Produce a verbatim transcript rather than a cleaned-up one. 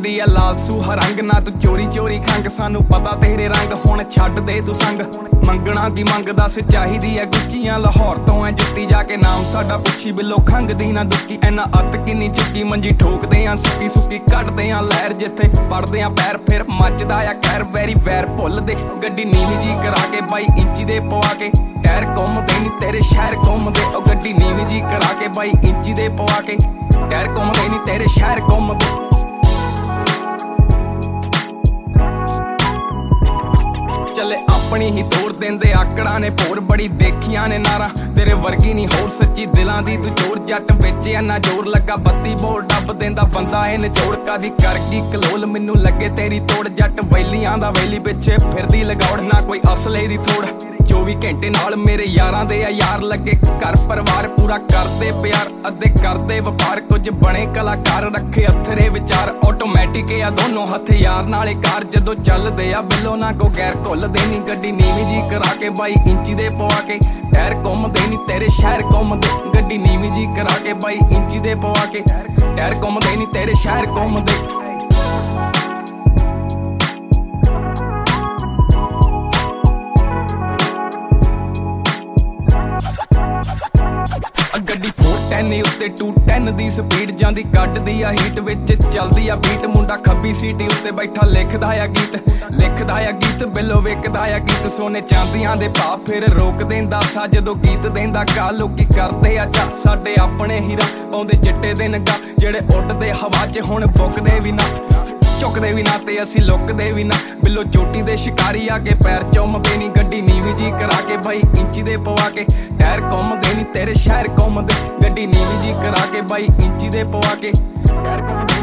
चढ़दी आ लाल सूहा रंग ना तू चोरी चोरी खंग सानू पता तेरे रंग हुण छड्ड दे तू संग मंगना की मंग दस चाहिदी है गुच्चियां लाहौर तो है जुत्ती जाके नाम साडा पुछी बिलो खंगदी ना दुक्की ऐना अत किन्नी चुक्की मंजी ठोकदे आ सुक्की सुक्की कटदे आ लहर जिथे पड़दे आ पैर फिर मचदा आ कहर वैरी वैर भुल दे गड्डी नीवी जी करा के बाई इंची दे पवा के टायर घुमदे नी तेरे शहर घुमदे ओ गड्डी नीवी जी करा के बाई इंची दे पवा के टायर घुमदे नी तेरे शहर घुमदे चले अपनी ही तोड़ देंदे आकड़ा ने भोर बड़ी देखियां ने नारा तेरे वर्गी नहीं होर सच्ची दिलां दी तू चोर जट विच ना जोर लगा बत्ती बोर डब देंदा बंदा ए नचोड़ कादी करगी कलोल मैनू लगे तेरी तोड़ जट वैलियां दा वैली पिछे फिरदी लगौड़ ना कोई असले दी थोड़ चौबी घंटे नाल मेरे यारां दे यार लगे घर परिवार पूरा करदे प्यार अद्धे करदे वपार कुछ बने कलाकार रखे अथरे विचार ऑटोमैटिक आ दोनों हथियार नाले कार जदों चलदे आ बिलो ना को गैर घुलदे नी गड्डी नीवी जी करा के बाई इंची दे पवा के टायर घुमदे नी तेरे शहर घुमदे गड्डी नीवी जी करा के बाई इंची दे पवा के टायर घुमदे नी तेरे शहर घुमदे गड्डी फोर टेन उत्ते टू टेन दी स्पीड जांदी कड्डदी आ हीट विच चलदी आ बीट मुंडा खब्बी सीटी उत्ते बैठा लिखदा आ गीत लिखदा आ गीत बिलो विकदा आ गीत सोने चांदियां दे भाव फिर रोक देंदा सा जदों गीत देंदा गा लोकी करदे आ चा साडे अपने हीरा पाउंदे चिट्टे दिन गा जेड़े उड्डदे हवा च हुण बुकदे भी ना चुकदे भी ना ते असी लुकदे भी ना बिलो चोटी दे शिकारी आगे पैर चुमदे नी गड्डी नीवी जी करा के बाई इंची दे पवा के टायर घुमदे नी तेरे शहर घुमदे गड्डी नीवी जी करा के बाई इंची दे पवा के